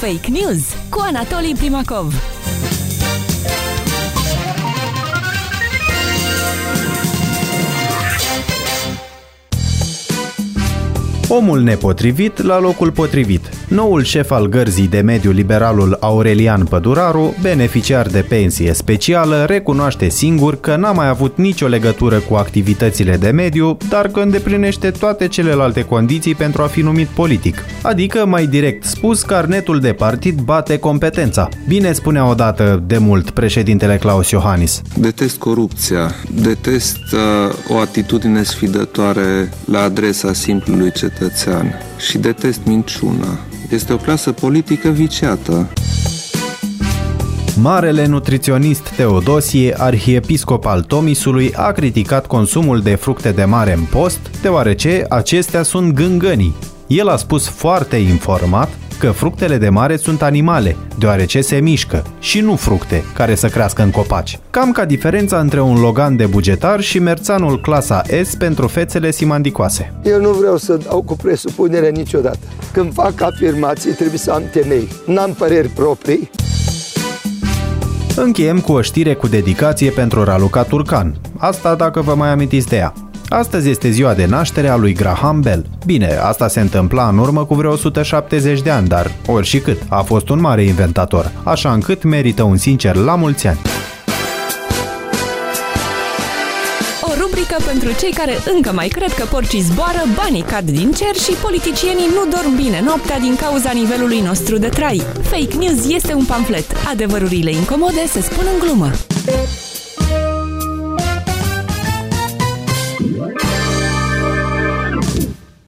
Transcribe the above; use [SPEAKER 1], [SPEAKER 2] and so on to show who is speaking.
[SPEAKER 1] Fake News cu Anatolii Primacov.
[SPEAKER 2] Omul nepotrivit la locul potrivit. Noul șef al gărzii de mediu, liberalul Aurelian Păduraru, beneficiar de pensie specială, recunoaște singur că n-a mai avut nicio legătură cu activitățile de mediu, dar că îndeplinește toate celelalte condiții pentru a fi numit politic. Adică, mai direct spus, carnetul de partid bate competența. Bine spunea odată de mult președintele Klaus Iohannis.
[SPEAKER 3] Detest corupția, detest o atitudine sfidătoare la adresa simplului cetățean și detest minciuna. Este o clasă politică viciată.
[SPEAKER 2] Marele nutriționist Teodosie, arhiepiscop al Tomisului, a criticat consumul de fructe de mare în post, deoarece acestea sunt gângănii. El a spus foarte informat că fructele de mare sunt animale, deoarece se mișcă, și nu fructe care să crească în copaci. Cam ca diferența între un Logan de bugetar și merțanul clasa S pentru fețele simandicoase.
[SPEAKER 4] Eu nu vreau să dau cu presupunere niciodată. Când fac afirmații trebuie să am temei. N-am păreri proprii.
[SPEAKER 2] Încheiem cu o știre cu dedicație pentru Raluca Turcan. Asta dacă vă mai amintiți de ea. Astăzi este ziua de naștere a lui Graham Bell. Bine, asta se întâmpla în urmă cu vreo 170 de ani, dar oricât, a fost un mare inventator, așa încât merită un sincer la mulți ani.
[SPEAKER 1] O rubrică pentru cei care încă mai cred că porcii zboară, banii cad din cer și politicienii nu dorm bine noaptea din cauza nivelului nostru de trai. Fake News este un pamflet. Adevărurile incomode se spun în glumă.